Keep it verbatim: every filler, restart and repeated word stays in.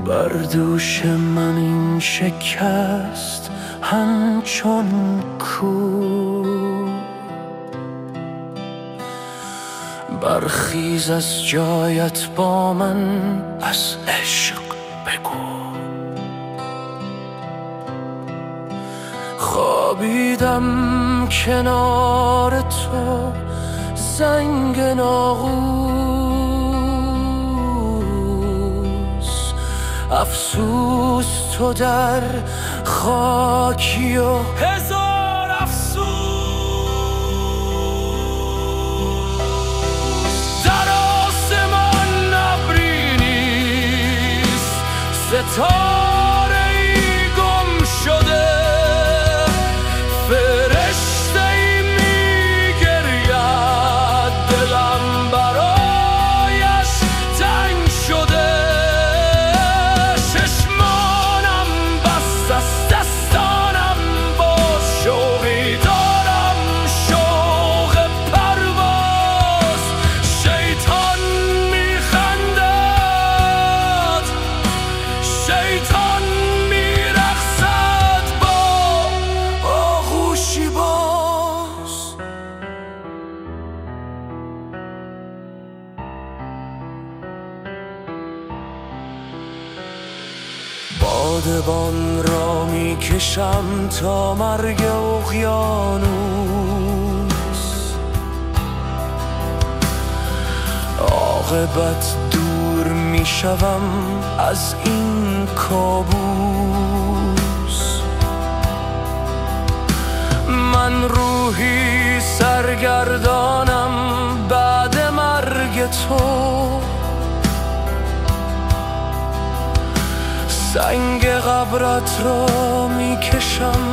بر دوش من این شکست همچون کوه. برخیز از جایت با من از عشق بگو. خوابیدم کنار تو زنگ ناقوس، افسوس تو در خاکی و هزار افسوس. در آسمان ابری نیست، ستاره ای گم شده، فرشته ای می گرید، دلم برایش تنگ شده. چشمانم بست از دستانم با شوقی دارم شوق پرواز. شیطان می خندد، شیطان می رقصد با آغوشی باز. بادبان را می کشم تا مرگ اقیانوس، عاقبت دور می شوم از این کابوس. من روحی سرگردانم بعد مرگ تو، سنگ قبرت را می کشم